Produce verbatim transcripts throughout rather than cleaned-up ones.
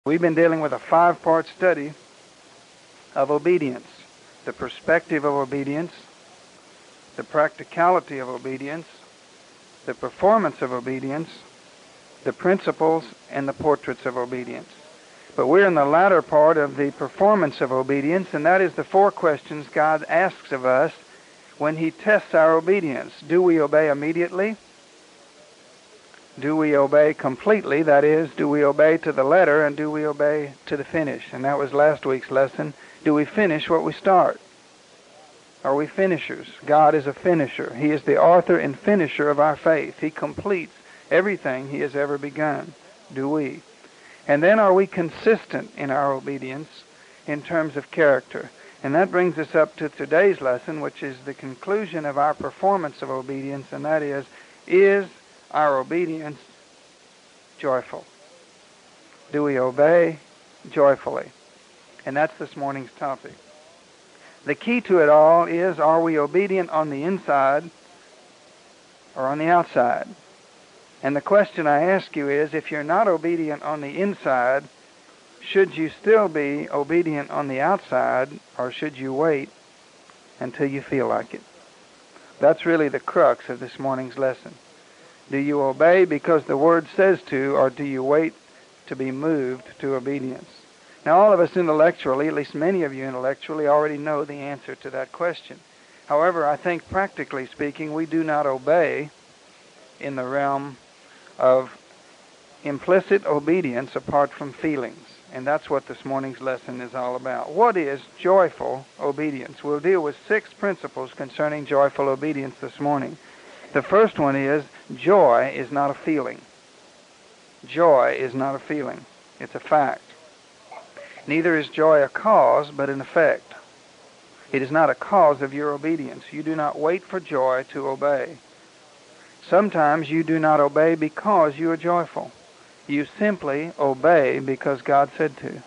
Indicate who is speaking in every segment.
Speaker 1: We've been dealing with a five-part study of obedience. The perspective of obedience, the practicality of obedience, the performance of obedience, the principles, and the portraits of obedience. But we're in the latter part of the performance of obedience, and that is the four questions God asks of us when He tests our obedience. Do we obey immediately? Do we obey completely? That is, do we obey to the letter, and do we obey to the finish? And that was last week's lesson. Do we finish what we start? Are we finishers? God is a finisher. He is the author and finisher of our faith. He completes everything He has ever begun. Do we? And then are we consistent in our obedience in terms of character? And that brings us up to today's lesson, which is the conclusion of our performance of obedience, and that is, is our obedience joyful? Do we obey joyfully? And that's this morning's topic. The key to it all is, are we obedient on the inside or on the outside? And the question I ask you is, if you're not obedient on the inside, should you still be obedient on the outside, or should you wait until you feel like it? That's really the crux of this morning's lesson. Do you obey because the Word says to, or do you wait to be moved to obedience? Now, all of us intellectually, at least many of you intellectually, already know the answer to that question. However, I think practically speaking, we do not obey in the realm of implicit obedience apart from feelings. And that's what this morning's lesson is all about. What is joyful obedience? We'll deal with six principles concerning joyful obedience this morning. The first one is, joy is not a feeling. Joy is not a feeling. It's a fact. Neither is joy a cause, but an effect. It is not a cause of your obedience. You do not wait for joy to obey. Sometimes you do not obey because you are joyful. You simply obey because God said to.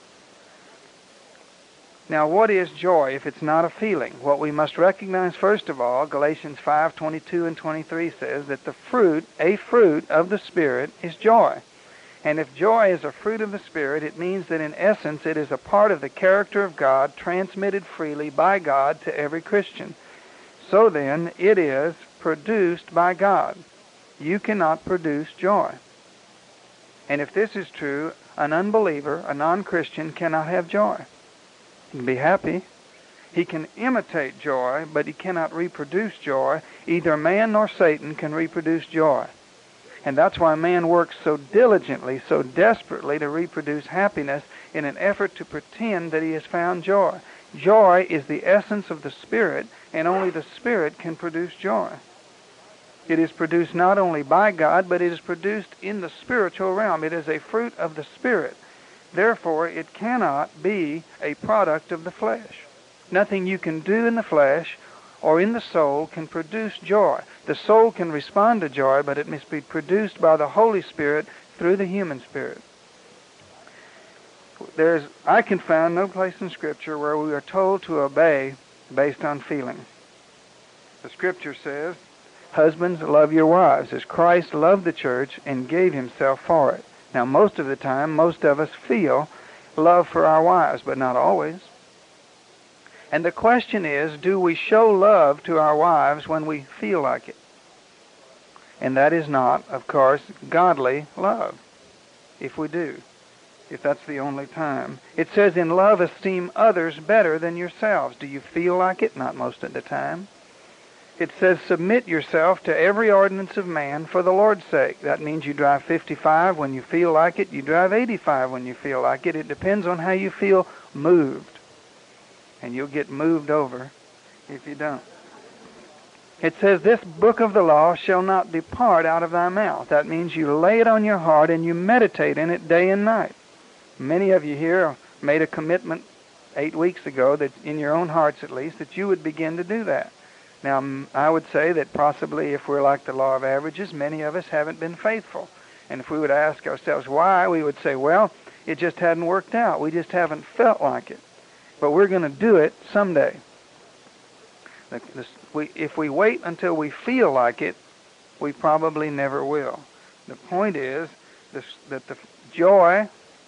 Speaker 1: Now, what is joy if it's not a feeling? What we must recognize, first of all, Galatians five twenty-two and twenty-three says that the fruit, a fruit of the Spirit, is joy. And if joy is a fruit of the Spirit, it means that in essence it is a part of the character of God transmitted freely by God to every Christian. So then, it is produced by God. You cannot produce joy. And if this is true, an unbeliever, a non-Christian, cannot have joy. He can be happy. He can imitate joy, but he cannot reproduce joy. Either man nor Satan can reproduce joy. And that's why man works so diligently, so desperately to reproduce happiness in an effort to pretend that he has found joy. Joy is the essence of the Spirit, and only the Spirit can produce joy. It is produced not only by God, but it is produced in the spiritual realm. It is a fruit of the Spirit. Therefore, it cannot be a product of the flesh. Nothing you can do in the flesh or in the soul can produce joy. The soul can respond to joy, but it must be produced by the Holy Spirit through the human spirit. There's, I can find no place in Scripture where we are told to obey based on feeling. The Scripture says, husbands, love your wives as Christ loved the church and gave himself for it. Now, most of the time, most of us feel love for our wives, but not always. And the question is, do we show love to our wives when we feel like it? And that is not, of course, godly love, if we do, if that's the only time. It says, in love, esteem others better than yourselves. Do you feel like it? Not most of the time. It says, submit yourself to every ordinance of man for the Lord's sake. That means you drive fifty-five when you feel like it. You drive eighty-five when you feel like it. It depends on how you feel moved. And you'll get moved over if you don't. It says, this book of the law shall not depart out of thy mouth. That means you lay it on your heart and you meditate in it day and night. Many of you here made a commitment eight weeks ago, that in your own hearts at least, that you would begin to do that. Now, I would say that possibly if we're like the law of averages, many of us haven't been faithful. And if we would ask ourselves why, we would say, well, it just hadn't worked out. We just haven't felt like it. But we're going to do it someday. The, the, we, if we wait until we feel like it, we probably never will. The point is this, that the joy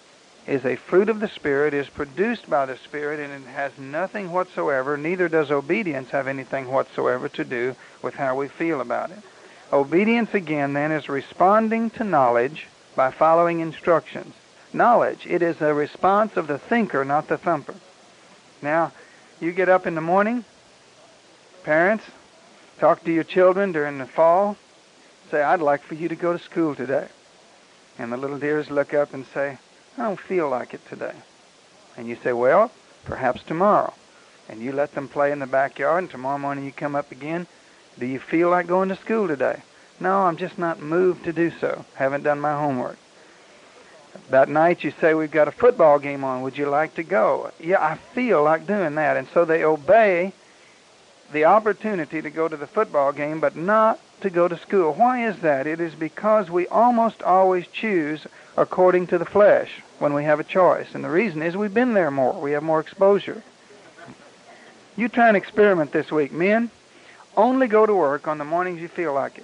Speaker 1: is a fruit of the Spirit, is produced by the Spirit, and it has nothing whatsoever, neither does obedience have anything whatsoever to do with how we feel about it. Obedience, again, then, is responding to knowledge by following instructions. Knowledge, it is a response of the thinker, not the thumper. Now, you get up in the morning, parents, talk to your children during the fall, say, I'd like for you to go to school today. And the little dears look up and say, I don't feel like it today. And you say, well, perhaps tomorrow. And you let them play in the backyard, and tomorrow morning you come up again. Do you feel like going to school today? No, I'm just not moved to do so. Haven't done my homework. That night you say, we've got a football game on. Would you like to go? Yeah, I feel like doing that. And so they obey the opportunity to go to the football game, but not to go to school. Why is that? It is because we almost always choose according to the flesh when we have a choice. And the reason is we've been there more. We have more exposure. You try and experiment this week. Men, only go to work on the mornings you feel like it.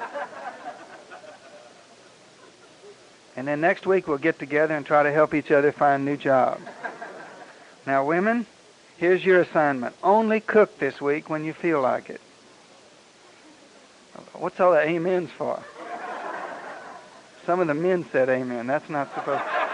Speaker 1: And then next week we'll get together and try to help each other find new jobs. Now, women, here's your assignment. Only cook this week when you feel like it. What's all the amens for? Some of the men said amen. That's not supposed to.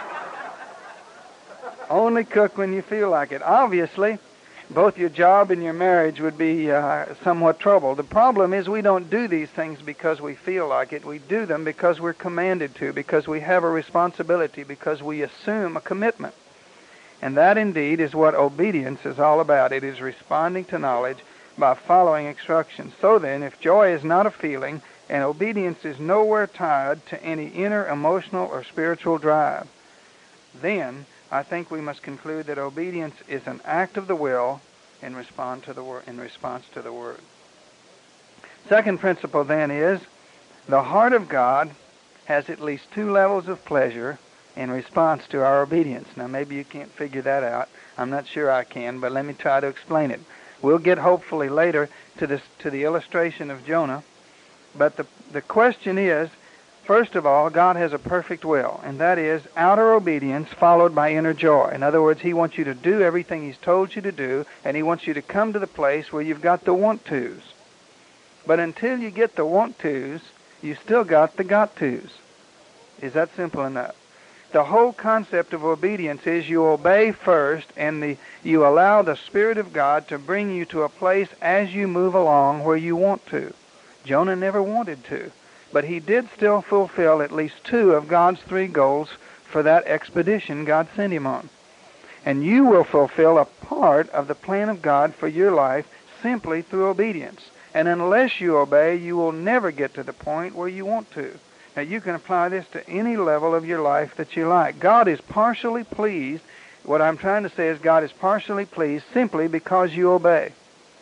Speaker 1: Only cook when you feel like it. Obviously, both your job and your marriage would be uh, somewhat troubled. The problem is we don't do these things because we feel like it. We do them because we're commanded to, because we have a responsibility, because we assume a commitment. And that indeed is what obedience is all about. It is responding to knowledge by following instructions. So then, if joy is not a feeling, and obedience is nowhere tied to any inner emotional or spiritual drive, then I think we must conclude that obedience is an act of the will in response to the word. In response to the word. Second principle then is the heart of God has at least two levels of pleasure in response to our obedience. Now maybe you can't figure that out. I'm not sure I can, but let me try to explain it. We'll get hopefully later to this to the illustration of Jonah. But the the question is, first of all, God has a perfect will, and that is outer obedience followed by inner joy. In other words, He wants you to do everything He's told you to do, and He wants you to come to the place where you've got the want-tos. But until you get the want-tos, you still got the got-tos. Is that simple enough? The whole concept of obedience is you obey first, and the, you allow the Spirit of God to bring you to a place as you move along where you want to. Jonah never wanted to, but he did still fulfill at least two of God's three goals for that expedition God sent him on. And you will fulfill a part of the plan of God for your life simply through obedience. And unless you obey, you will never get to the point where you want to. Now, you can apply this to any level of your life that you like. God is partially pleased. What I'm trying to say is God is partially pleased simply because you obey.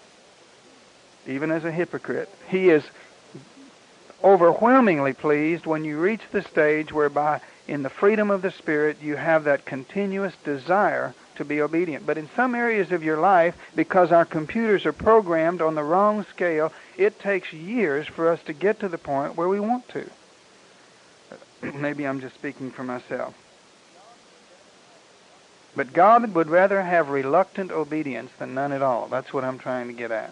Speaker 1: Even as a hypocrite. He is overwhelmingly pleased when you reach the stage whereby in the freedom of the Spirit you have that continuous desire to be obedient. But in some areas of your life, because our computers are programmed on the wrong scale, it takes years for us to get to the point where we want to. Maybe I'm just speaking for myself. But God would rather have reluctant obedience than none at all. That's what I'm trying to get at.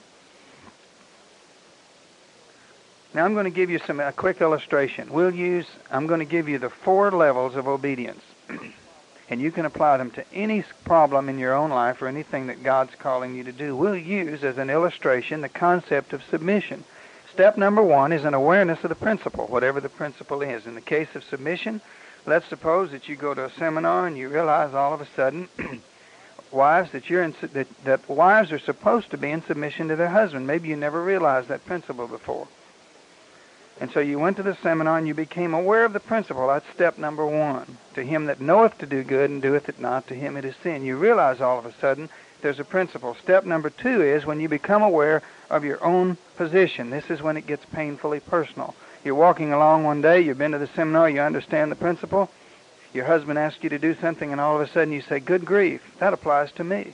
Speaker 1: Now I'm going to give you some a quick illustration. We'll use, I'm going to give you the four levels of obedience. And you can apply them to any problem in your own life or anything that God's calling you to do. We'll use as an illustration the concept of submission. Step number one is an awareness of the principle, whatever the principle is. In the case of submission, let's suppose that you go to a seminar and you realize all of a sudden, wives, that you're in, that, that wives are supposed to be in submission to their husband. Maybe you never realized that principle before. And so you went to the seminar and you became aware of the principle. That's step number one. To him that knoweth to do good and doeth it not, to him it is sin. You realize all of a sudden there's a principle. Step number two is when you become aware of your own position. This is when it gets painfully personal. You're walking along one day, you've been to the seminar, you understand the principle. Your husband asks you to do something and all of a sudden you say, good grief, that applies to me.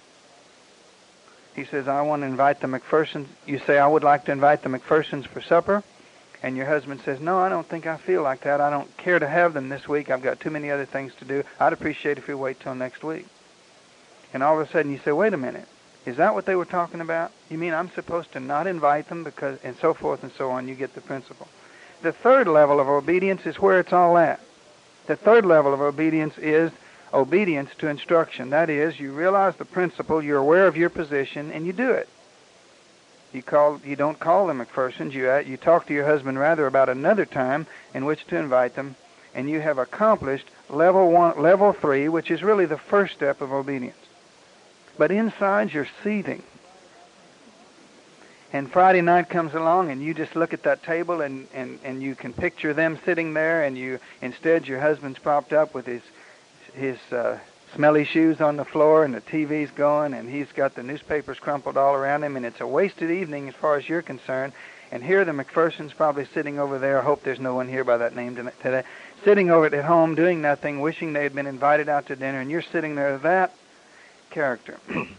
Speaker 1: He says, I want to invite the McPhersons. You say, I would like to invite the McPhersons for supper. and your husband says, no, I don't think I feel like that. I don't care to have them this week. I've got too many other things to do. I'd appreciate if you wait till next week. And all of a sudden you say, wait a minute. Is that what they were talking about? You mean I'm supposed to not invite them because, and so forth and so on. You get the principle. The third level of obedience is where it's all at. The third level of obedience is obedience to instruction. That is, you realize the principle, you're aware of your position, and you do it. You call, you don't call them McPhersons. You you talk to your husband rather about another time in which to invite them, and you have accomplished level one, level three, which is really the first step of obedience. But inside you're seething. And Friday night comes along and you just look at that table and, and, and you can picture them sitting there, and you instead your husband's propped up with his his uh, smelly shoes on the floor, and the T V's going, and he's got the newspapers crumpled all around him, and it's a wasted evening as far as you're concerned. And here the McPhersons probably sitting over there. I hope there's no one here by that name today. Sitting over at home doing nothing, wishing they had been invited out to dinner, and you're sitting there, that character.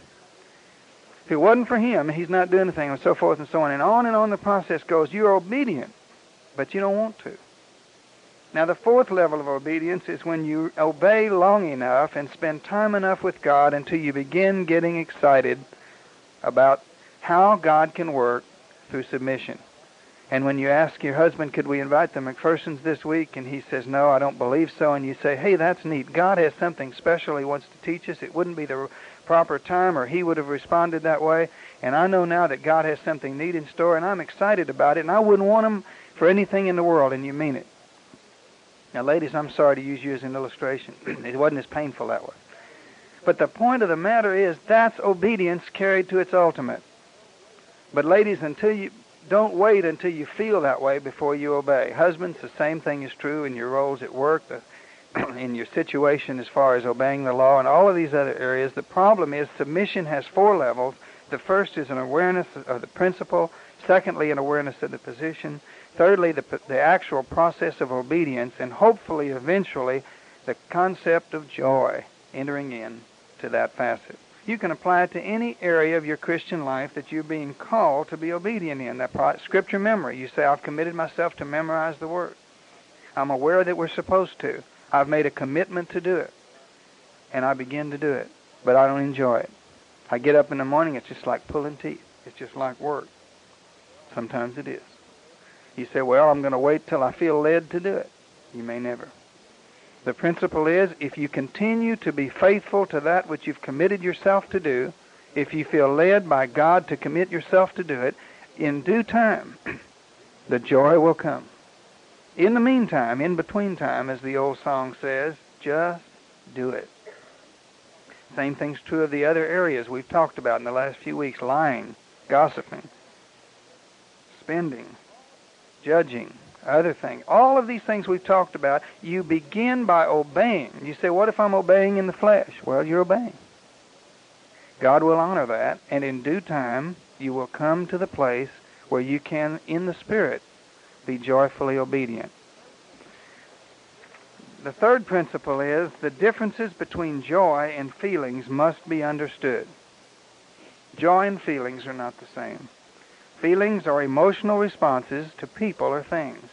Speaker 1: If it wasn't for him, he's not doing anything, and so forth and so on. And on and on the process goes. You're obedient, but you don't want to. Now, the fourth level of obedience is when you obey long enough and spend time enough with God until you begin getting excited about how God can work through submission. And when you ask your husband, could we invite the McPhersons this week? And he says, no, I don't believe so. And you say, hey, that's neat. God has something special he wants to teach us. It wouldn't be the proper time, or he would have responded that way. And I know now that God has something neat in store, and I'm excited about it, and I wouldn't want him for anything in the world, and you mean it. Now, ladies, I'm sorry to use you as an illustration. It wasn't as painful that way. But the point of the matter is that's obedience carried to its ultimate. But ladies, until you don't wait until you feel that way before you obey. Husbands, the same thing is true in your roles at work, the, in your situation as far as obeying the law, and all of these other areas. The problem is submission has four levels. The first is an awareness of the principle. Secondly, an awareness of the position. Thirdly, the, the actual process of obedience. And hopefully, eventually, the concept of joy entering in to that facet. You can apply it to any area of your Christian life that you're being called to be obedient in. That scripture memory. You say, I've committed myself to memorize the Word. I'm aware that we're supposed to. I've made a commitment to do it. And I begin to do it. But I don't enjoy it. I get up in the morning, it's just like pulling teeth. It's just like work. Sometimes it is. You say, well, I'm going to wait till I feel led to do it. You may never. The principle is, if you continue to be faithful to that which you've committed yourself to do, if you feel led by God to commit yourself to do it, in due time, the joy will come. In the meantime, in between time, as the old song says, just do it. Same thing's true of the other areas we've talked about in the last few weeks. Lying, gossiping, spending, judging, other things. All of these things we've talked about, you begin by obeying. You say, what if I'm obeying in the flesh? Well, you're obeying. God will honor that, and in due time, you will come to the place where you can, in the Spirit, be joyfully obedient. The third principle is the differences between joy and feelings must be understood. Joy and feelings are not the same. Feelings are emotional responses to people or things.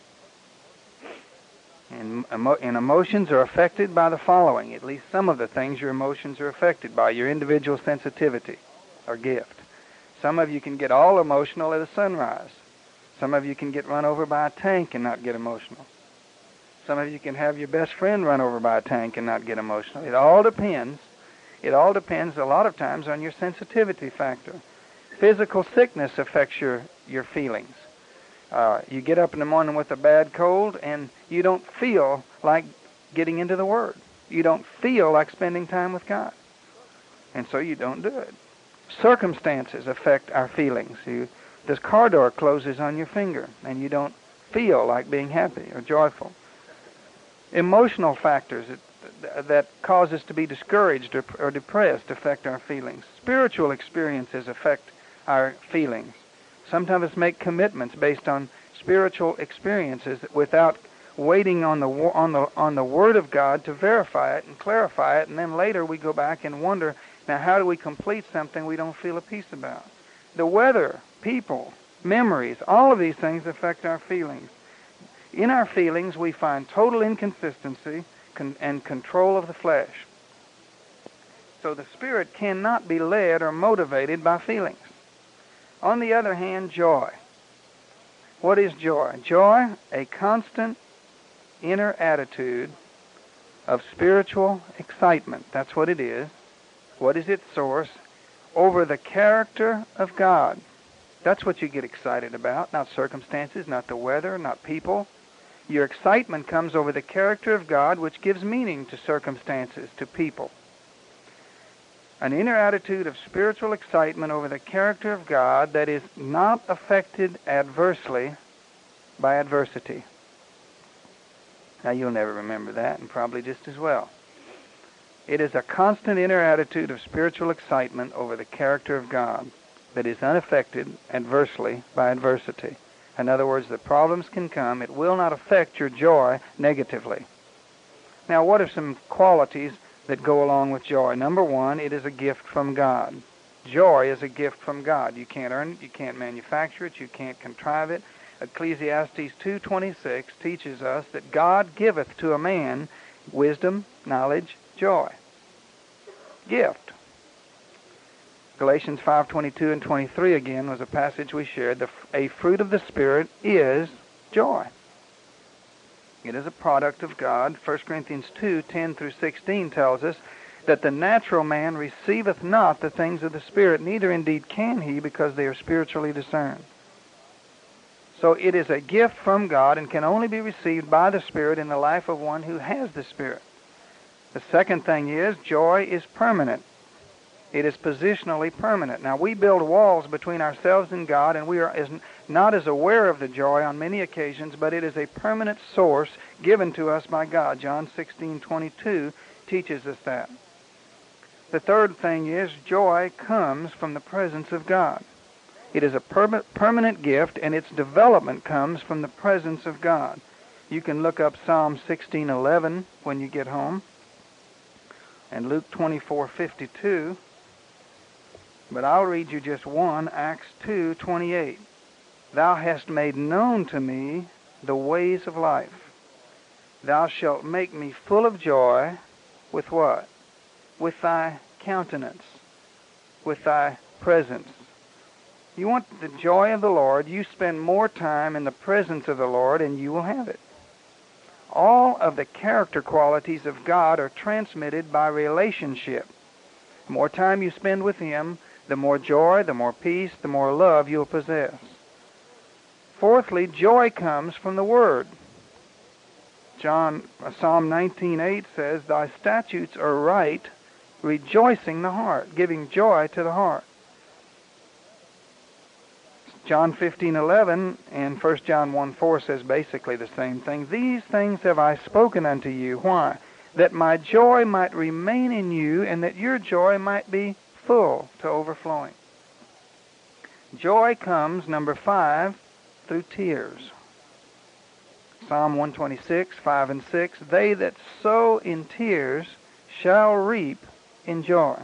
Speaker 1: And, emo- and emotions are affected by the following. At least some of the things your emotions are affected by. Your individual sensitivity or gift. Some of you can get all emotional at a sunrise. Some of you can get run over by a tank and not get emotional. Some of you can have your best friend run over by a tank and not get emotional. It all depends. It all depends a lot of times on your sensitivity factor. Physical sickness affects your, your feelings. Uh, you get up in the morning with a bad cold and you don't feel like getting into the Word. You don't feel like spending time with God. And so you don't do it. Circumstances affect our feelings. You, this car door closes on your finger and you don't feel like being happy or joyful. Emotional factors that, that cause us to be discouraged or, or depressed affect our feelings. Spiritual experiences affect our feelings. Some of us make commitments based on spiritual experiences without waiting on the on the on the Word of God to verify it and clarify it, and then later we go back and wonder, now how do we complete something we don't feel a peace about? The weather, people, memories. All of these things affect our feelings. In our feelings, we find total inconsistency con- and control of the flesh. So the Spirit cannot be led or motivated by feelings. On the other hand, joy. What is joy? Joy, a constant inner attitude of spiritual excitement. That's what it is. What is its source? Over the character of God. That's what you get excited about, not circumstances, not the weather, not people. Your excitement comes over the character of God, which gives meaning to circumstances, to people. An inner attitude of spiritual excitement over the character of God that is not affected adversely by adversity. Now, you'll never remember that, and probably just as well. It is a constant inner attitude of spiritual excitement over the character of God that is unaffected adversely by adversity. In other words, the problems can come. It will not affect your joy negatively. Now, what are some qualities that go along with joy? Number one, it is a gift from God. Joy is a gift from God. You can't earn it. You can't manufacture it. You can't contrive it. Ecclesiastes two twenty-six teaches us that God giveth to a man wisdom, knowledge, joy. Gift. Galatians five twenty-two and twenty-three again was a passage we shared. The, a fruit of the Spirit is joy. It is a product of God. First Corinthians two ten through sixteen tells us that the natural man receiveth not the things of the Spirit, neither indeed can he, because they are spiritually discerned. So it is a gift from God and can only be received by the Spirit in the life of one who has the Spirit. The second thing is, joy is permanent. It is positionally permanent. Now, we build walls between ourselves and God, and we are as, not as aware of the joy on many occasions, but it is a permanent source given to us by God. John sixteen twenty-two teaches us that. The third thing is, joy comes from the presence of God. It is a per- permanent gift, and its development comes from the presence of God. You can look up Psalm sixteen eleven when you get home, and Luke twenty-four fifty-two. But I'll read you just one, Acts two twenty-eight. Thou hast made known to me the ways of life. Thou shalt make me full of joy with what? With thy countenance, with thy presence. You want the joy of the Lord, you spend more time in the presence of the Lord, and you will have it. All of the character qualities of God are transmitted by relationship. The more time you spend with Him, the more joy, the more peace, the more love you'll possess. Fourthly, joy comes from the Word. John, Psalm nineteen eight says, Thy statutes are right, rejoicing the heart, giving joy to the heart. John fifteen eleven and First John one four says basically the same thing. These things have I spoken unto you. Why? That my joy might remain in you, and that your joy might be full to overflowing. Joy comes, number five, through tears. Psalm one twenty-six, five and six, They that sow in tears shall reap in joy.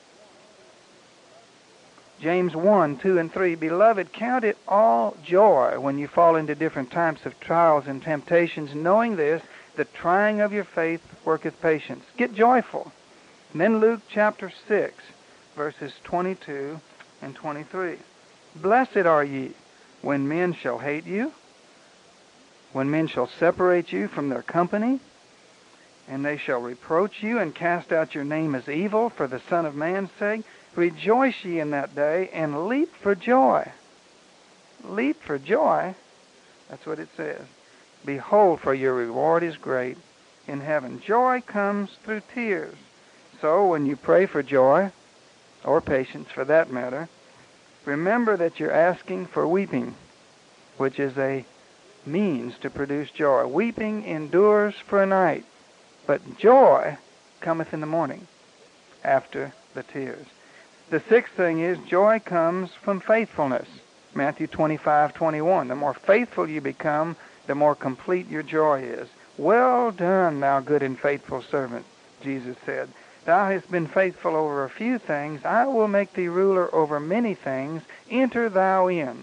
Speaker 1: James one, two, and three, Beloved, count it all joy when you fall into different types of trials and temptations, knowing this, the trying of your faith worketh patience. Get joyful. And then Luke chapter six, verses twenty-two and twenty-three. Blessed are ye when men shall hate you, when men shall separate you from their company, and they shall reproach you and cast out your name as evil for the Son of Man's sake. Rejoice ye in that day, and leap for joy. Leap for joy? That's what it says. Behold, for your reward is great in heaven. Joy comes through tears. So when you pray for joy, or patience for that matter, remember that you're asking for weeping, which is a means to produce joy. Weeping endures for a night, but joy cometh in the morning after the tears. The sixth thing is joy comes from faithfulness. Matthew twenty-five twenty-one. The more faithful you become, the more complete your joy is. Well done, thou good and faithful servant, Jesus said. Thou hast been faithful over a few things. I will make thee ruler over many things. Enter thou in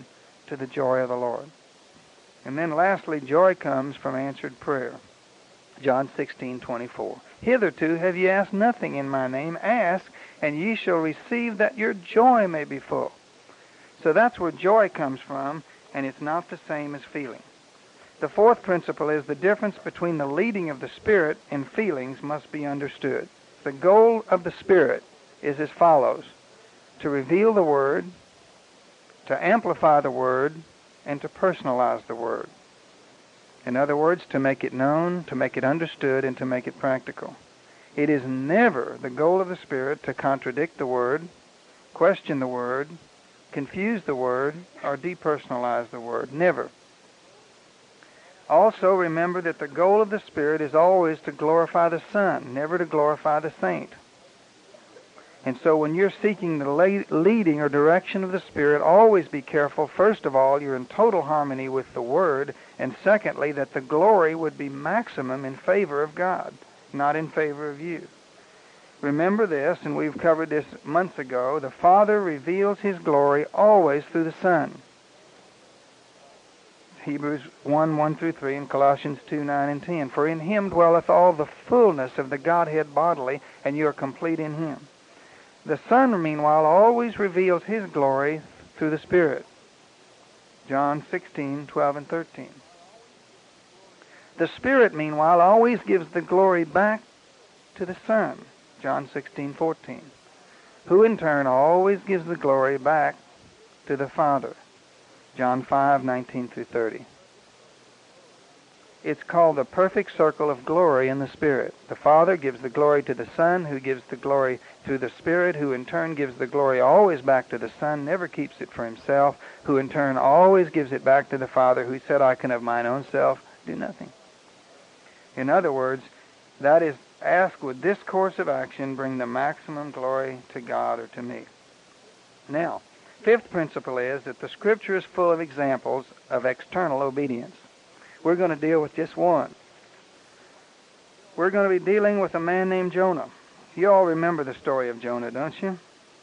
Speaker 1: to the joy of the Lord. And then lastly, joy comes from answered prayer. John sixteen twenty-four. Hitherto have ye asked nothing in my name. Ask, and ye shall receive, that your joy may be full. So that's where joy comes from, and it's not the same as feeling. The fourth principle is the difference between the leading of the Spirit and feelings must be understood. The goal of the Spirit is as follows: to reveal the Word, to amplify the Word, and to personalize the Word. In other words, to make it known, to make it understood, and to make it practical. It is never the goal of the Spirit to contradict the Word, question the Word, confuse the Word, or depersonalize the Word. Never. Also, remember that the goal of the Spirit is always to glorify the Son, never to glorify the saint. And so when you're seeking the leading or direction of the Spirit, always be careful, first of all, you're in total harmony with the Word, and secondly, that the glory would be maximum in favor of God, not in favor of you. Remember this, and we've covered this months ago, the Father reveals His glory always through the Son. Hebrews one, one through three, and Colossians two, nine and ten. For in Him dwelleth all the fullness of the Godhead bodily, and you are complete in Him. The Son, meanwhile, always reveals His glory through the Spirit. John sixteen, twelve and thirteen. The Spirit, meanwhile, always gives the glory back to the Son. John sixteen, fourteen. Who in turn always gives the glory back to the Father. John five, nineteen through thirty. It's called the perfect circle of glory in the Spirit. The Father gives the glory to the Son, who gives the glory through the Spirit, who in turn gives the glory always back to the Son, never keeps it for Himself, who in turn always gives it back to the Father, who said, I can of mine own self do nothing. In other words, that is, ask, would this course of action bring the maximum glory to God or to me? Now, fifth principle is that the Scripture is full of examples of external obedience. We're going to deal with just one. We're going to be dealing with a man named Jonah. You all remember the story of Jonah, don't you?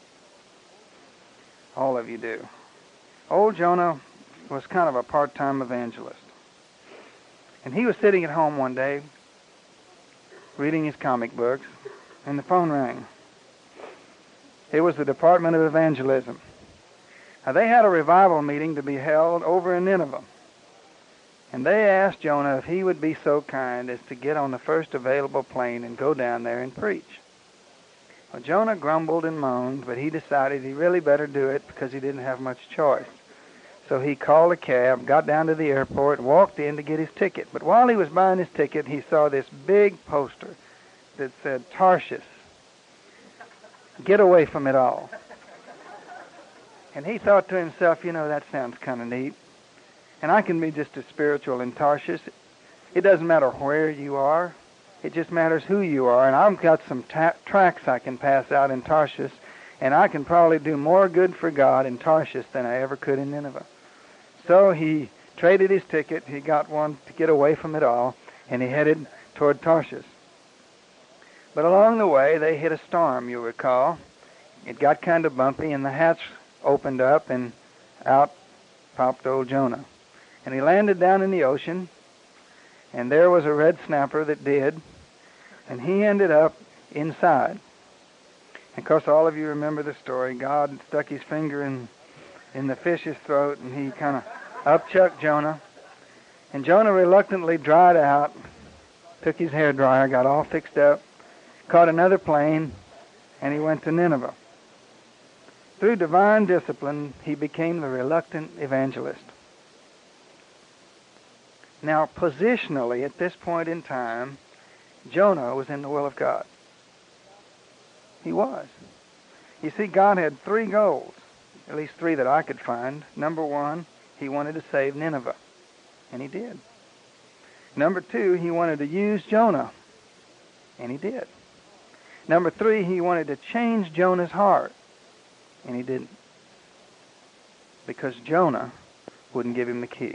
Speaker 1: All of you do. Old Jonah was kind of a part-time evangelist. And he was sitting at home one day, reading his comic books, and the phone rang. It was the Department of Evangelism. Now, they had a revival meeting to be held over in Nineveh. And they asked Jonah if he would be so kind as to get on the first available plane and go down there and preach. Well, Jonah grumbled and moaned, but he decided he really better do it because he didn't have much choice. So he called a cab, got down to the airport, walked in to get his ticket. But while he was buying his ticket, he saw this big poster that said, Tarshish, get away from it all. And he thought to himself, you know, that sounds kind of neat. And I can be just as spiritual in Tarshish. It doesn't matter where you are. It just matters who you are. And I've got some ta- tracts I can pass out in Tarshish, and I can probably do more good for God in Tarshish than I ever could in Nineveh. So he traded his ticket. He got one to get away from it all, and he headed toward Tarshish. But along the way, they hit a storm, you'll recall. It got kind of bumpy, and the hatch opened up, and out popped old Jonah. And he landed down in the ocean, and there was a red snapper that did, and he ended up inside. Of course, all of you remember the story. God stuck his finger in, in the fish's throat, and he kind of upchucked Jonah. And Jonah reluctantly dried out, took his hairdryer, got all fixed up, caught another plane, and he went to Nineveh. Through divine discipline, he became the reluctant evangelist. Now, positionally, at this point in time, Jonah was in the will of God. He was. You see, God had three goals, at least three that I could find. Number one, he wanted to save Nineveh, and he did. Number two, he wanted to use Jonah, and he did. Number three, he wanted to change Jonah's heart, and he didn't, because Jonah wouldn't give him the key.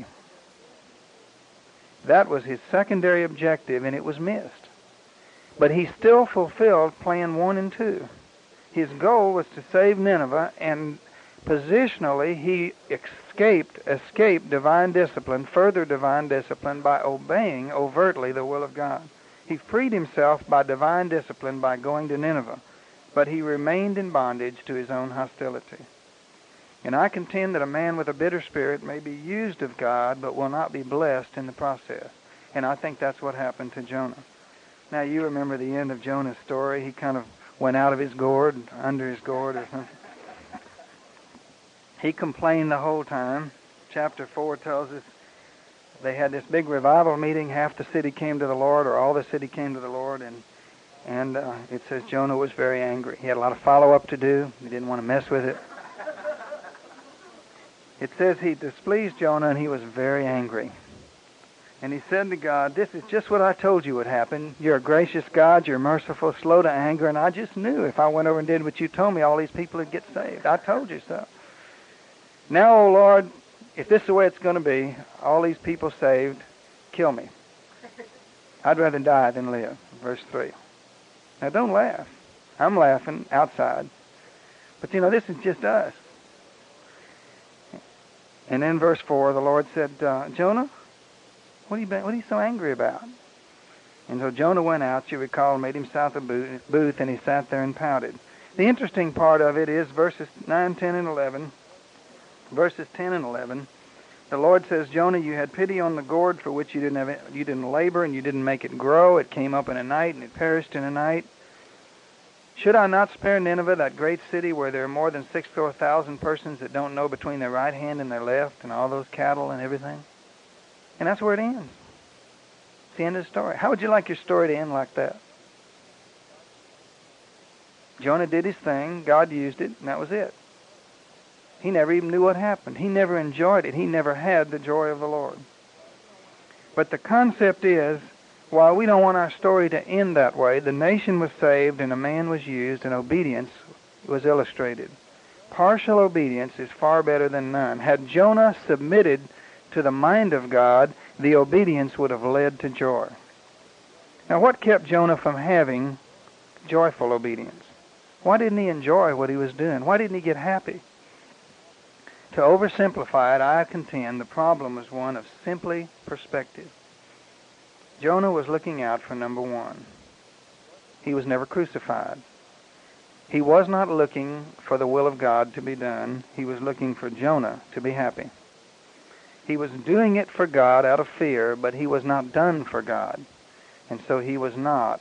Speaker 1: That was his secondary objective, and it was missed. But he still fulfilled plan one and two. His goal was to save Nineveh, and Positionally, he escaped, escaped divine discipline, further divine discipline, by obeying overtly the will of God. He freed himself by divine discipline by going to Nineveh, but he remained in bondage to his own hostility. And I contend that a man with a bitter spirit may be used of God, but will not be blessed in the process. And I think that's what happened to Jonah. Now, you remember the end of Jonah's story. He kind of went out of his gourd, under his gourd or something. He complained the whole time. Chapter four tells us they had this big revival meeting. Half the city came to the Lord, or all the city came to the Lord, and and uh, it says Jonah was very angry. He had a lot of follow-up to do. He didn't want to mess with it. It says he displeased Jonah, and he was very angry. And he said to God, "This is just what I told you would happen. You're a gracious God. You're merciful, slow to anger, and I just knew if I went over and did what you told me, all these people would get saved. I told you so. Now, O Lord, if this is the way it's going to be, all these people saved, kill me. I'd rather die than live." Verse three. Now, don't laugh. I'm laughing outside. But, you know, this is just us. And then verse four, the Lord said, uh, "Jonah, what are, you been, what are you so angry about?" And so Jonah went out, you recall, made himself a booth, and he sat there and pouted. The interesting part of it is verses nine, ten, and eleven. Verses ten and eleven, the Lord says, "Jonah, you had pity on the gourd for which you didn't have, you didn't labor, and you didn't make it grow. It came up in a night, and it perished in a night. Should I not spare Nineveh, that great city where there are more than six score thousand persons that don't know between their right hand and their left, and all those cattle and everything?" And that's where it ends. It's the end of the story. How would you like your story to end like that? Jonah did his thing, God used it, and that was it. He never even knew what happened. He never enjoyed it. He never had the joy of the Lord. But the concept is, while we don't want our story to end that way, the nation was saved and a man was used and obedience was illustrated. Partial obedience is far better than none. Had Jonah submitted to the mind of God, the obedience would have led to joy. Now, what kept Jonah from having joyful obedience? Why didn't he enjoy what he was doing? Why didn't he get happy? To oversimplify it, I contend the problem was one of simply perspective. Jonah was looking out for number one. He was never crucified. He was not looking for the will of God to be done. He was looking for Jonah to be happy. He was doing it for God out of fear, but he was not done for God. And so he was not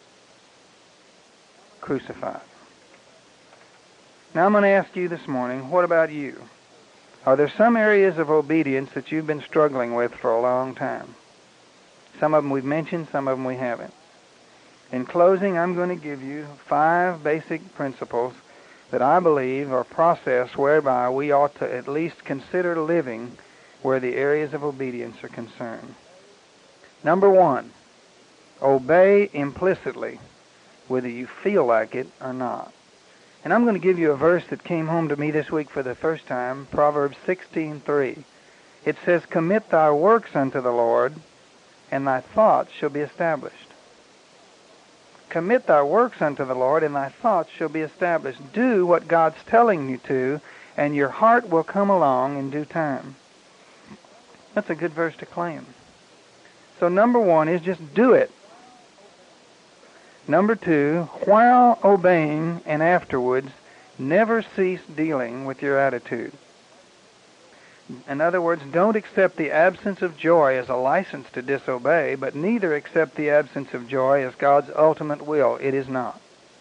Speaker 1: crucified. Now I'm going to ask you this morning, what about you? Are there some areas of obedience that you've been struggling with for a long time? Some of them we've mentioned, some of them we haven't. In closing, I'm going to give you five basic principles that I believe are a process whereby we ought to at least consider living where the areas of obedience are concerned. Number one, obey implicitly, whether you feel like it or not. And I'm going to give you a verse that came home to me this week for the first time, Proverbs sixteen three. It says, "Commit thy works unto the Lord, and thy thoughts shall be established." Commit thy works unto the Lord, and thy thoughts shall be established. Do what God's telling you to, and your heart will come along in due time. That's a good verse to claim. So number one is just do it. Number two, while obeying and afterwards, never cease dealing with your attitude. In other words, don't accept the absence of joy as a license to disobey, but neither accept the absence of joy as God's ultimate will. It is not.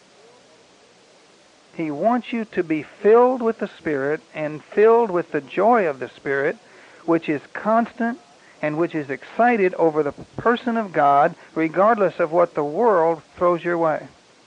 Speaker 1: He wants you to be filled with the Spirit and filled with the joy of the Spirit, which is constant and which is excited over the person of God, regardless of what the world throws your way.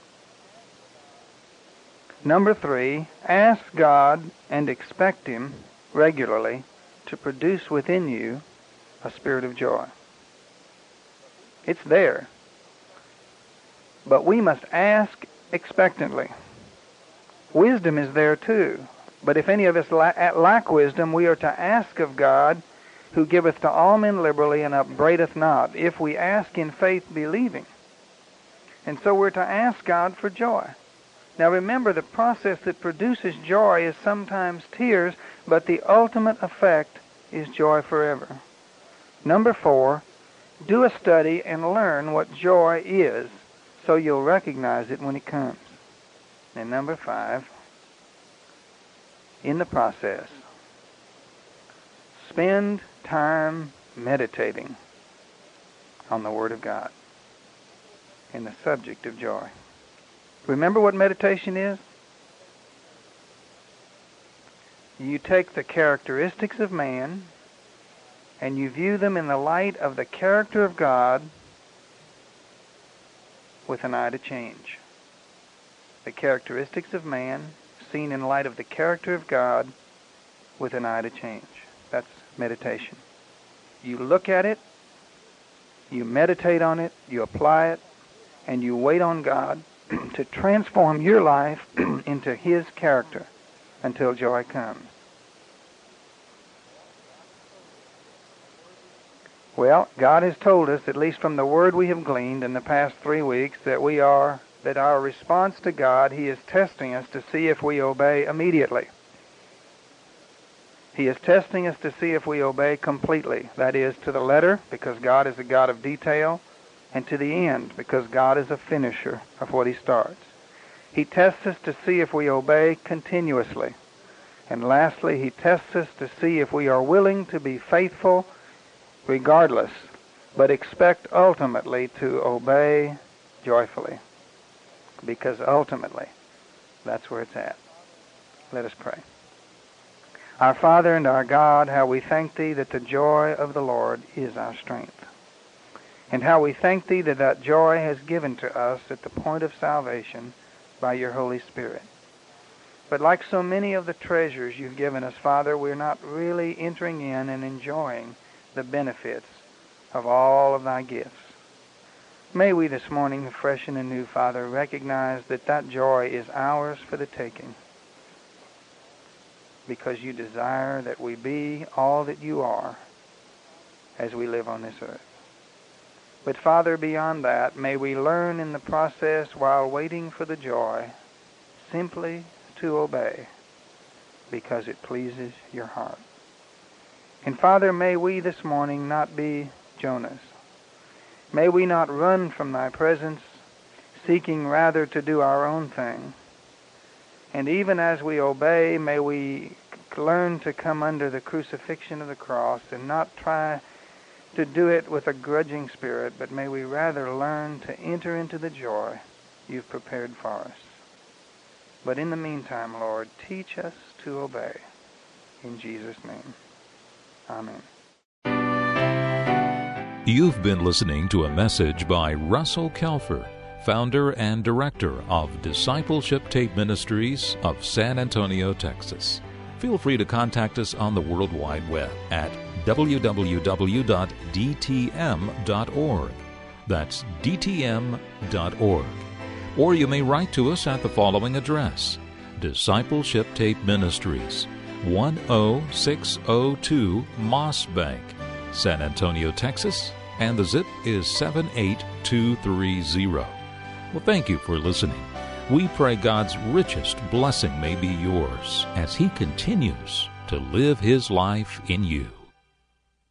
Speaker 1: Number three, ask God and expect Him regularly to produce within you a spirit of joy. It's there. But we must ask expectantly. Wisdom is there too. But if any of us lack wisdom, we are to ask of God, who giveth to all men liberally and upbraideth not, if we ask in faith believing. And so we're to ask God for joy. Now remember, the process that produces joy is sometimes tears, but the ultimate effect is joy forever. Number four, do a study and learn what joy is so you'll recognize it when it comes. And number five, in the process, spend time meditating on the Word of God in the subject of joy. Remember what meditation is? You take the characteristics of man and you view them in the light of the character of God with an eye to change. The characteristics of man seen in light of the character of God with an eye to change. That's meditation. You look at it, you meditate on it, you apply it, and you wait on God to transform your life into His character until joy comes. Well, God has told us, at least from the word we have gleaned in the past three weeks, that we are, that our response to God, He is testing us to see if we obey immediately. He is testing us to see if we obey completely, that is, to the letter, because God is a God of detail, and to the end, because God is a finisher of what He starts. He tests us to see if we obey continuously. And lastly, He tests us to see if we are willing to be faithful regardless, but expect ultimately to obey joyfully, because ultimately, that's where it's at. Let us pray. Our Father and our God, how we thank Thee that the joy of the Lord is our strength. And how we thank Thee that that joy has given to us at the point of salvation by Your Holy Spirit. But like so many of the treasures You've given us, Father, we're not really entering in and enjoying the benefits of all of Thy gifts. May we this morning, fresh and anew, Father, recognize that that joy is ours for the taking, because You desire that we be all that You are as we live on this earth. But Father, beyond that, may we learn in the process, while waiting for the joy, simply to obey, because it pleases Your heart. And Father, may we this morning not be Jonahs. May we not run from Thy presence, seeking rather to do our own thing. And even as we obey, may we learn to come under the crucifixion of the cross and not try to do it with a grudging spirit, but may we rather learn to enter into the joy You've prepared for us. But in the meantime, Lord, teach us to obey. In Jesus' name, amen.
Speaker 2: You've been listening to a message by Russell Kelfer, founder and director of Discipleship Tape Ministries of San Antonio, Texas. Feel free to contact us on the World Wide Web at w w w dot d t m dot org. That's d t m dot org. Or you may write to us at the following address: Discipleship Tape Ministries, one oh six oh two Moss Bank, San Antonio, Texas, and the zip is seven eight two three zero. Well, thank you for listening. We pray God's richest blessing may be yours as He continues to live His life in you.